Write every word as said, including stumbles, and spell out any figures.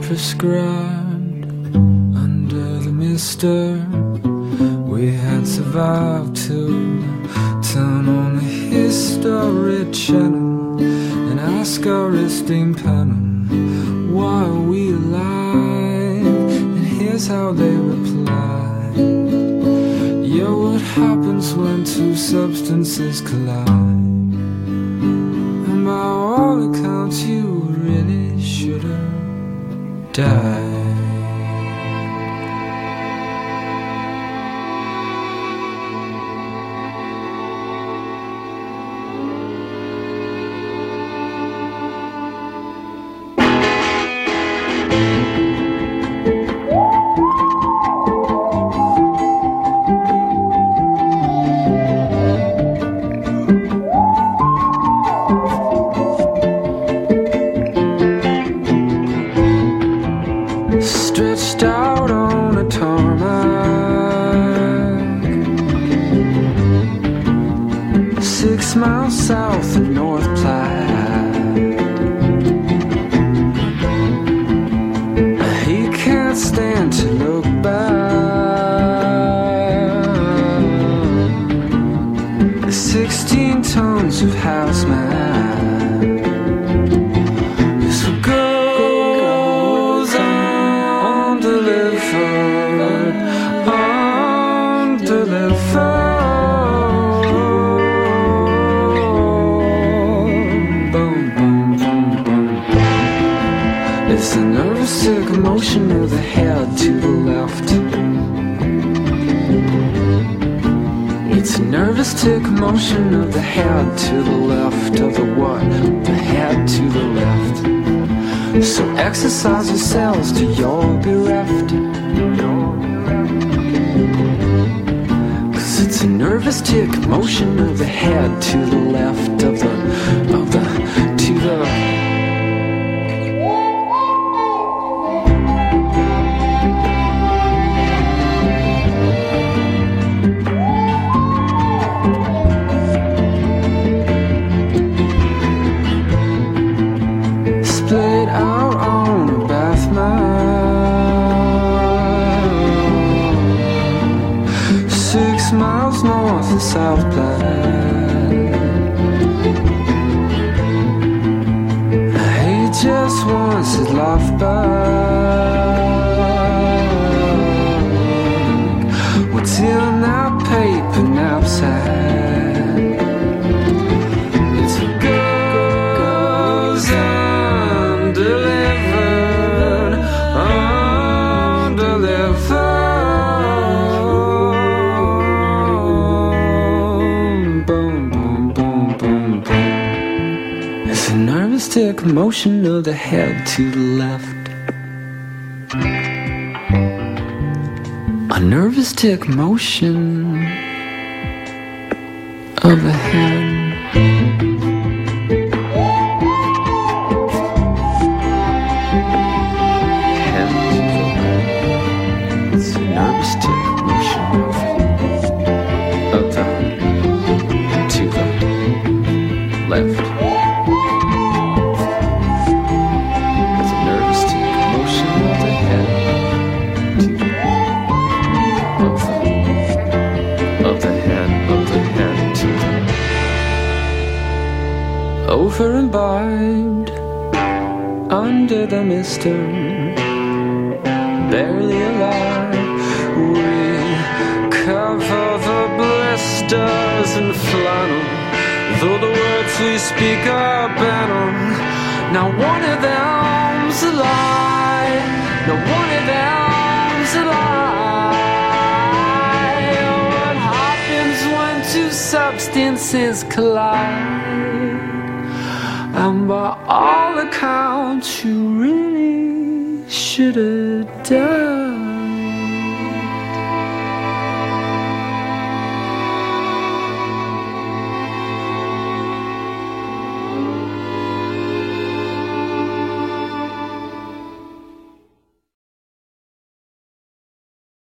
prescribed under the mister. We had survived till turn on the History Channel and ask our esteemed panel, why are we alive? And here's how they replied: yeah, what happens when two substances collide? And by all accounts you really should have died. Stretched out on a tarmac, six miles south of North Platte. He can't stand to look back. Sixteen tons of hazmat. This will go It's a nervous sick motion of the head to the left. It's a nervous tick motion of the head to the left. Of the what? The head to the left. So exercise yourselves till you're bereft. Cause it's a nervous tick motion of the head to the left. Of the, of the, to the splayed out on a bath mat, six miles north of South Platte. He just wants his life back. What's in that paper knapsack? It's what goes undelivered, undelivered. Boom, boom, boom, boom, boom. It's a nervous tick motion of the head to the left. A nervous tick motion of the head. Over imbibed under the mister, barely alive. We cover the blisters in flannel, though the words we speak are banal. Now one of them's a lie, now one of them's a lie. What happens when two substances collide? And by all accounts, you really should have died.